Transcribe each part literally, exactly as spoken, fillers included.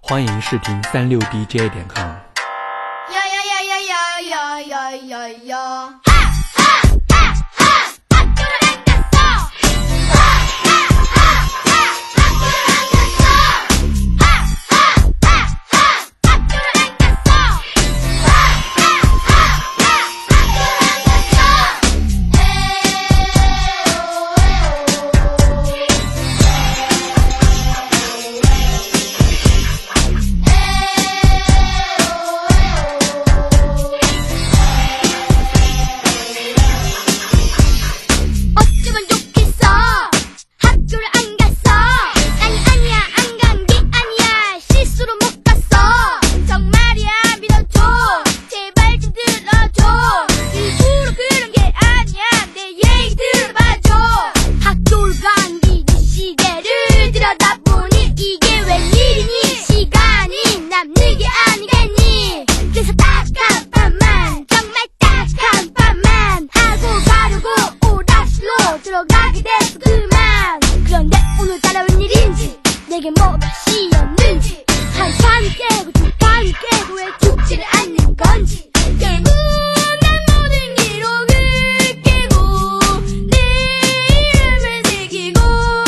欢迎视频三六 D J 点 com。 呀呀呀呀呀呀呀呀呀！내게 뭐가 시였는지 한 판을 깨고 두 판을 깨고 왜 죽지를 않는 건지 결국 난 모든 기록을 깨고 내 이름을 새기고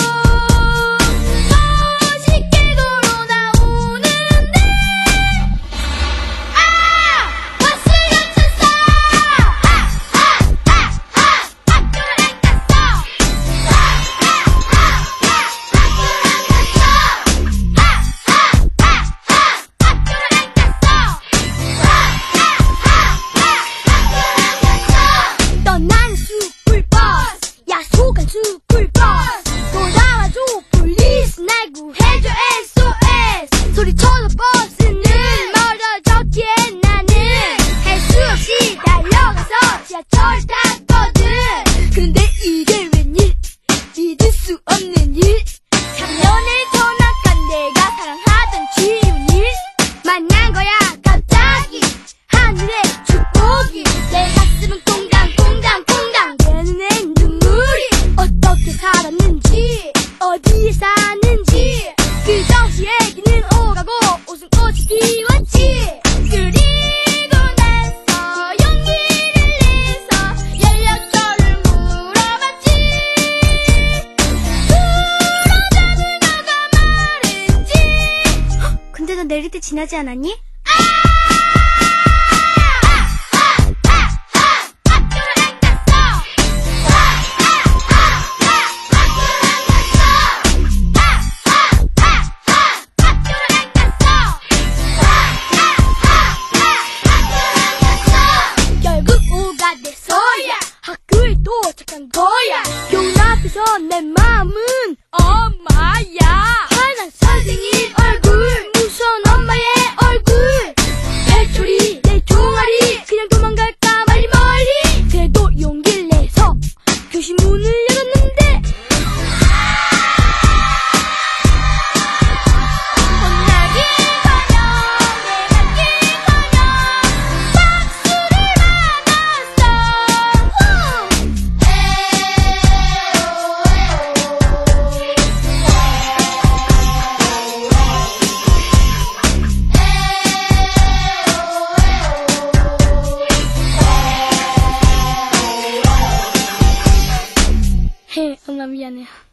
다시 깨고로 나오는데 아! 버스 놓쳤어! 아! 아! 아! 아! 학교를 안 갔어! 아! 아! 아! 구해줘 에스오에스 소리쳐도 버스는 멀어졌기에 나는 할 수 없이 달려가서 지하철을 탔거든. 근데 이게 웬일 믿을 수 없는 일 작년에 전학간 내가 사랑하던 지훈이 만난 거야 갑자기 하늘의 축복이 내 가슴은 꽁당꽁당 꽁당 되는 애 눈물이 어떻게 살았는지 어디에 사는지 끝없이 얘기는 오가고 웃음꽃이 피웠지. 그리고 나서 용기를 내서 연락처를 물어봤지. 그러자는 너가 말했지. 헉, 근데 너 내릴 때 지나지 않았니? 아! 학교에 도착한 거야. 교문 앞에서 내 마음은 엄마야. 화난 선생님 얼굴, 무서운 엄마의 얼굴, 배터리 내 종아리 그냥 도망갈까 말리 멀리. 그래도 용기를 내서 교실 문을 열었는데 엄마 미안해요.